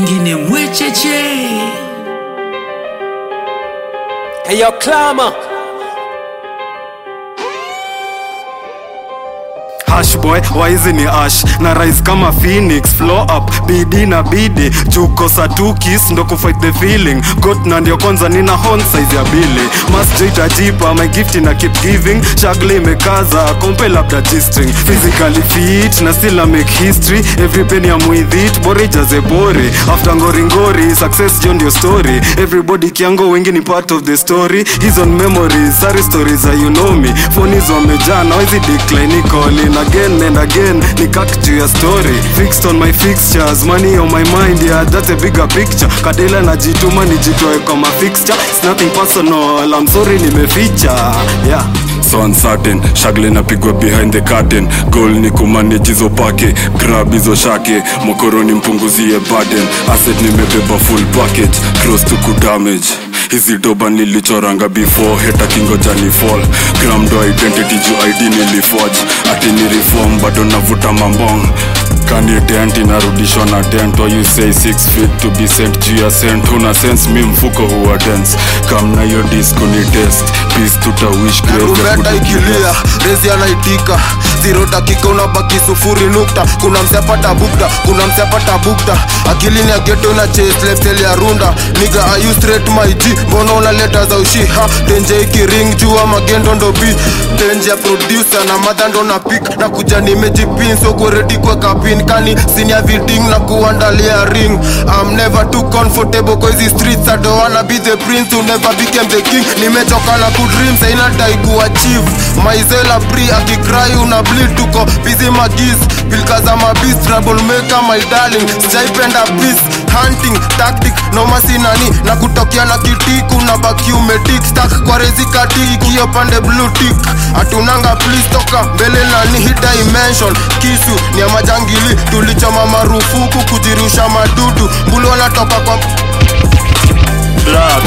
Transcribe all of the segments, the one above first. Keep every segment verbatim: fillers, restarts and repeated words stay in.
ingine mwecheche. Hey yo, Clama. Hash boy, waizi ni ash na rise kama phoenix, flow up, bidi na bidi juko satukis, ndo kufight the feeling got na ndio kwanza nina horn size ya bili must joita jipa, my gift na keep giving shagle imekaza, kompe labda G-string physically fit na still I make history, every penny I'm with it, bore jaze bore after ngori ngori, success jo ndio story, everybody kiango wengi ni part of the story, his own memories, sorry stories are you know me, phone is wamejaa na wezi decline calling again and again, ni cut to your story, fixed on my fixtures, money on my mind, yeah that's a bigger picture, kadela na jituma nijitoe kama fixture, it's nothing personal, I'm sorry nimeficha, yeah so uncertain, shagle napigwa behind the curtain, goal ni kumanage hizo pake, grab hizo shake, mokoroni mpunguzie burden, asset nimebeba full package, close to kudamage, hizi doba nilichoranga before, heta kingoja ni fall, gram do identity ju I D niliforge, ati ni reform bado navuta mambong, kani dent inarudishwa na dent, or you say six feet to be sent, jia sent, huna sense mi mfuko huwa dance, kam na yo disco ni test, peace tuta wish grave Rubeta ikilia, rezi anaitika, zero dakika unabaki sufuri nukta, kuna msepata bukta, kuna msepata bukta, akili ni ya ghetto na chase left sell ya runda, nigga are you straight my G, mbona unaleta za ushiha, tenje ikiring jua magendo ndo bi, tenje ya producer na mother ndo na pick, na kuja nimejipin so kwa ready kwa kapin, kani senior viding na kuandalia ring, I'm never too comfortable kwa hizi streets, I don't wanna be the prince who never became the king, nimechoka na kudream, sa inadai kuachieve, maizela pri akikrai una bleed, tuko busy magis, pilka za mabis, troublemaker my darling, sijaipenda peace, hunting, tactic, no masinani, na kutokia na kitiku, na baki umetik, stack kwa rezi katiki, kiyo pande blue tick, atunanga please toka, mbele na ni hit dimension, kisu, ni ya majangili, tulichoma marufuku, kujirusha madudu, mbulu wanatoka kwa Black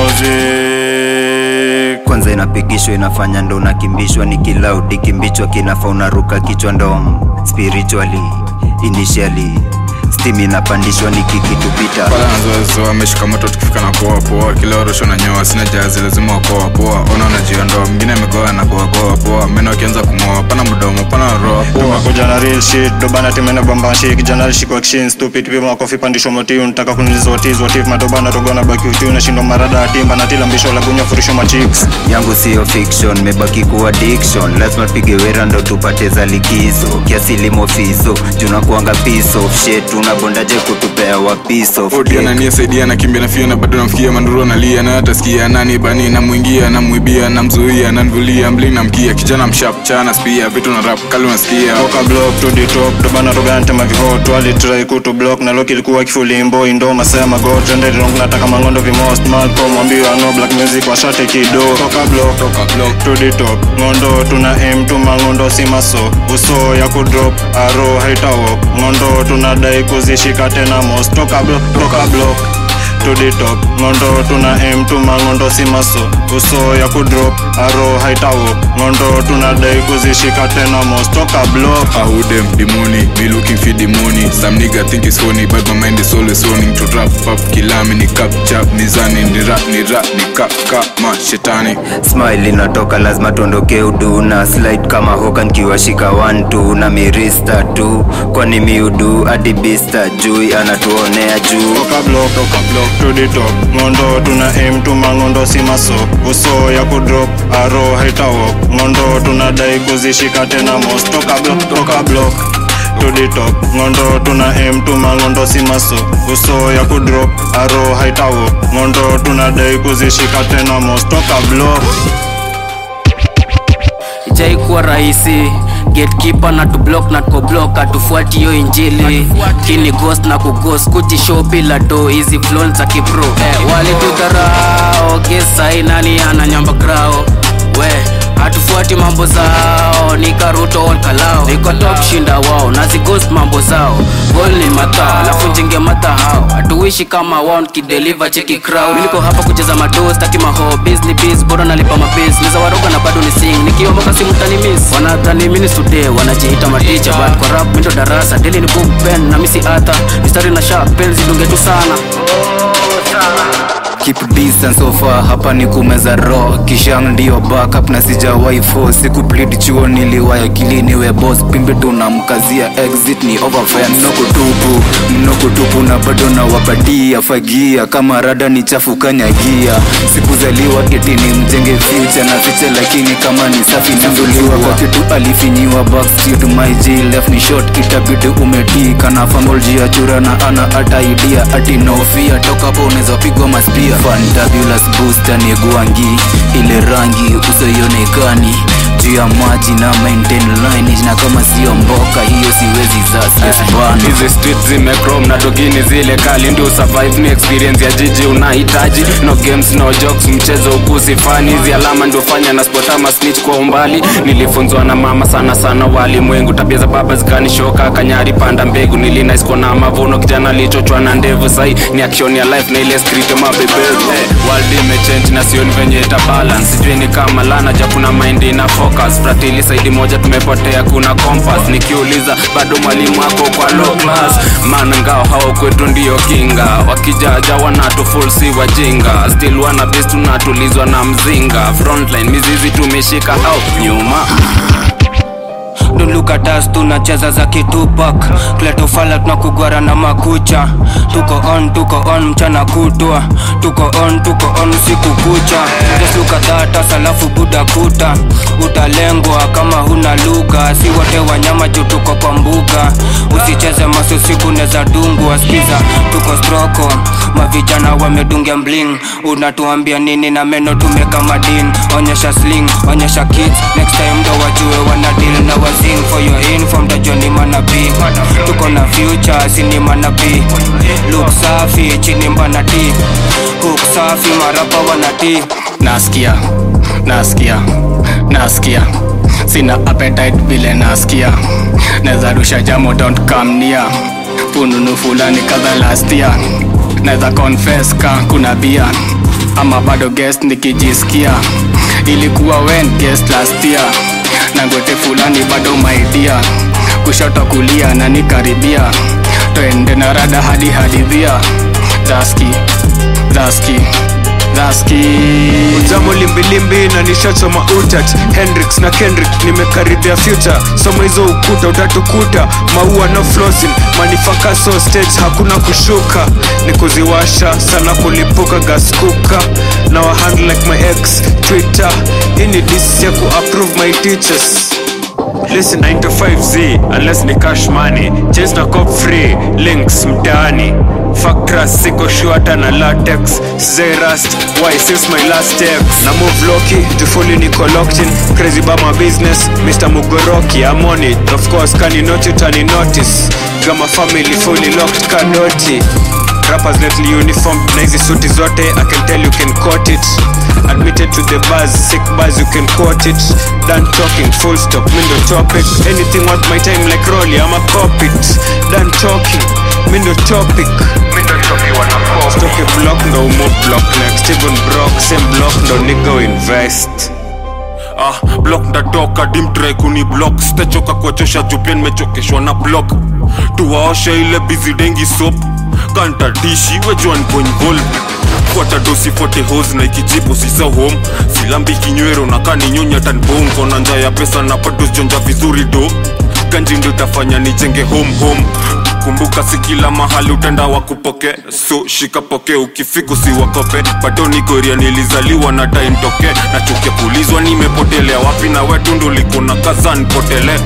music. Kwanza inapigishwa inafanya ndo nakimbishwa, ni kilaudi kimbichwa kinafaa unaruka kichwa ndom, spiritually, initially steam inapandishwa ni kikitupita pala nazoezo ameshika moto tukifika na poa poa, kila orosho na nyoa sina jazi lazima wakoa poa, ona unajiondoa mwingine megoa na goa goa poa, meno akianza kumoa pana mdomo pana roa poa, kuja na real shit dobana timena bomba shake kijana lishiko action stupid pima makofi pandisho moti, unataka kunilizotizwa tif madobana rogona baki uti unashindwa marada timba na tila mbisho la gunya furisho machicks yangu sio fiction, mebaki kuwa addiction, lazima pige wera ndo tupate za likizo, kiasi limo fizo juna kuanga piece of shit, unabondaje kutupea wa piece of cake. Odiana niya saidia na kimbia na fia na bado namfikia manduro na lia, na hata sikia nani bani na muingia na muibia na mzuia na nvulia mbling na mkia, kijana mshap chana spia vitu na rap kali unasikia oka block to the top dobana rogante maviho twali try kuto block na loki ilikuwa kifulimbo indo masema go trended wrong nataka mangondo vi most malcolm mwambio no black music wa shate kido oka block oka block to the top ngondo tuna aim to mangondo simaso uso ya kudrop aro haitawo ngondo tunadai kuzishika tena most toka block toka block to the top ngondo tuna aim to mangondo simaso uso ya kudrop aro haitawo ngondo tunadai kuzishika tena most toka block who them the money me looking for the money, some nigga think it's funny but my mind is always running to rap up kilami ni capture mizani ni rap ni rap ni kap kap ma shetani smile inatoka lazima tuondoke udu na slide kama hoka nikiwashika one two na mirista tu, kwani miudu hadi bista jui anatuonea juu toka block toka block to the top ngondo tuna aim to mangondo simaso uso ya kudrop aro haitawo ngondo tunadai kuzishika tena most toka block toka block to the top ngondo tuna aim to mangondo simaso uso ya kudrop aro haitawo ngondo tunadai kuzishika tena most toka block. Jaikuwa rahisi gatekeeper na to block na to block atufuati yo injili, kini ghost na kughost kujishow bila do, easy flow za kipro eh, wale tudharao gesa inani ananyamba grao we hatufuati mambo zao, nikaruto on kalao, niko top shinda wao, nazi ghost mambo zao, goal ni matao, alafu njinge mata hao, hatuishi kama wao, nikideliver cheki crowd, niko hapa kucheza mados, taki maho, business biz, bora nalipa mabiz, neza waroga na bado ni sing, nikiomba kasi mtani miss, wanadhani mini today, wanajiita maticha, but kwa rap mindo darasa, daily ni book pen, na misi ata, mistari na sharp, pen zidunge tu sana. Keep distance so far, hapa ni kumeza raw. Kishang ndio backup na sijawahi force. Siku bleed chuo niliwaya kilini we boss. Pimbe tunamkazia exit ni overfire. Mnoko tupu, mnoko tupu na bado na wapadia fagia. Kama rada ni chafu kanyagia. Sikuzaliwa eti ni mjenge future na fiche, lakini kama ni safi nanduliwa. Kwa kitu alifinyiwa backstreet my G left ni short itabidi umetika. Na famolji ya chura na ana ata idea. Ati no fear toka po uneza pigwa maspia. Fantabulous booster ni guangi, ile rangi uso yonekani juu ya maji na maintain lineage, na kama sio mboka hiyo siwezi zasi bana. Hizi streets zimechrome na dogini zile kali, ndio survive ni experience ya jiji unahitaji. No games no jokes, mchezo ukusifani. Hizi alama ndio fanya na spot ama snitch kwa umbali. Nilifunzwa na mama sana sana walimwengu, tabia za baba zikanishoka kanyari panda mbegu. Nilinice kwa na mavuno kijana lichochwa na ndevu, sai ni action ya life na ile street ya mabebe. Hey, world imechange na sioni venye ita balance. Sijui ni kama lana ja kuna mind ina focus. Fratili side moja tumepotea kuna compass. Nikiuliza bado mwalimu wako kwa low class. Man ngao hao kwetu ndio kinga. Wakijaja wanatu full si wajinga. Still wana best tunatulizwa na mzinga. Frontline mizizi tumeshika au nyuma. Don't look at us, tunacheza za kitupak. Kletofala tunakugwara na makucha. Tuko on, tuko on, mchana kutwa. Tuko on, tuko on, siku kucha. Just look at that, asalafu buda kuta. Utalengwa kama huna lugha. Si wote wanyama juu tuko kwa mbuga. Usicheze maso siku neza dungu. Waskiza, tuko stroko. Mavijana wamedungia bling. Unatuambia nini na meno tumeka madin. Onyesha sling, onyesha kids. Next time ndo wajue wanadeal na wazi. For your inform the Johnny Manabi. Tuko na future sini manabi. Look safi chini mbanati. Hook safi marapa wanati. Nasikia, nasikia, nasikia. Sina appetite vile nasikia. Neza rusha jamo don't come near. Fununu fulani kadha last year. Neza confess ka kuna bia. Ama bado guest nikijisikia. Ilikuwa when guest last year. Nangote fulani bado my dear. Kushoto kulia na nikaribia. Twende na rada hadi hadithia. Zaski, Zaski, Zaski. Ujamo limbilimbi na nishacho mautat. Hendrix na Kendrick nimekaribia future. Soma hizo ukuta utatukuta. Maua no flossing. Manifaka so stage hakuna kushuka. Nikuziwasha sana kulipuka gas cooker. Now I handle like my ex Twitter. Ini disi ya ku-approve my teachers. Listen nine to five Z unless ni cash money. Chase na cop free links mtaani. Fuck trust siko shuata na latex. Say rust why since my last text. Na move loki jufuli niko locked in. Crazy by my business Mister Mugoroki I'm on it. Of course can you not you turn you notice. Gama family fully locked kadoti. Rappers lately uniform na hizi suti zote I can tell you can quote it. Admitted to the buzz, sick buzz you can quote it. Done talking, full stop, mindo topic. Anything worth my time like Rolly, I'ma cop it. Done talking, mindo topic. Mindo topic wanna cop. Stock a block, no more block next. Even broke, same block, no nigga invest. Ah, block ndatoka dimtry kuni block. Sitachoka kuwachosha jupia nimechokeshwa na block. Tuwaosha ile busy dengi soap. Kanta dishi wejua nipo involved. Kwata dosi forty hose na ikijibu sisa home. Silambi kinywero na kani nyonya tanbong. Kona nja ya pesa na patos jonja vizuri do. Ganji ndo itafanya nijenge home home. Kumbuka si kila mahali utenda wakupoke. So shika poke ukifiku si wakope. Bado nigoria nilizaliwa na time toke. Na chuke kulizwa nimepotelea wapi na wetu ndo likona kaza nipotele.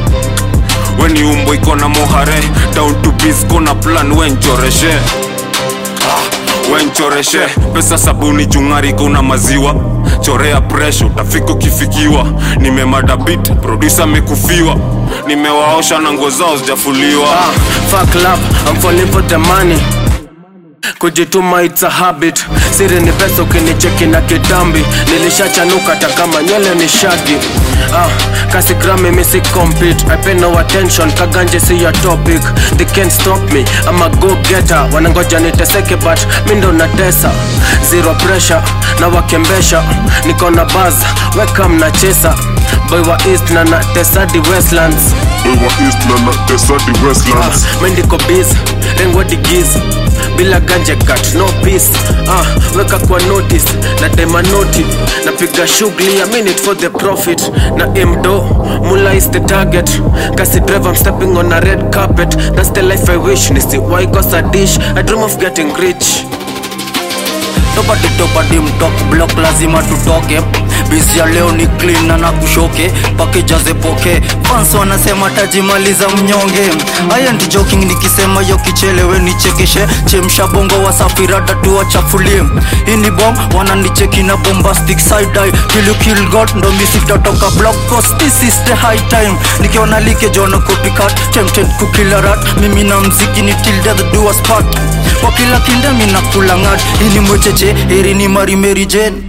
Weni umbo ikona mohare. Down to biz kona plan wenchoreshe. Ah, wenchoreshe. Pesa sabuni jungari kuna maziwa. Chorea pressure utafika ukifikiwa. Nimemada beat, producer mekufiwa. Nimewaosha na nguo zao zijafuliwa. Ah, fuck love, I'm falling for the money. kujituma it's a habit. Siri ni pesa ukinicheki na kitambi. Nilishachanuka hata kama nywele ni shaggy. Ah, kasi grami misi compete. I pay no attention, kaganje si your topic. They can't stop me, I'm a go-getter. Wanangoja niteseke but mindo natesa. Zero pressure, na wakembesha. Niko na buzz, welcome na chesa. Boy wa East na na tesa di Westlands. Boy wa East na na tesa di Westlands. Ah, mendiko biz, rengwa di giz. Bila ganje cut, no peace. Ah, weka kwa notice, na dema noti. Napiga shughuli, a minute for the profit. Na imdo, mula is the target. Kasi drive, I'm stepping on a red carpet. That's the life I wish, nisi why cause a dish. I dream of getting rich. Topa topa dim talk block lazima tutoke. Busy ya leo ni clean na na kushoke. Package aze poke. Fans wanasema tajimaliza mnyonge. I ain't joking nikisema yo kichelewe nichekeshe. Chemsha bongo wasafirada tuwachafulie. Hii ni bomb wananicheki na bombastic side eye. Kill you kill God ndo music tatoka block cause this is the high time. Nikiona like jona copycat tempted kukila rat. Mimi na mziki ni till death do us part. Kwa kila kinda mina kula ngat. Hii ni mwecheche eri ni Mary Mary Jane.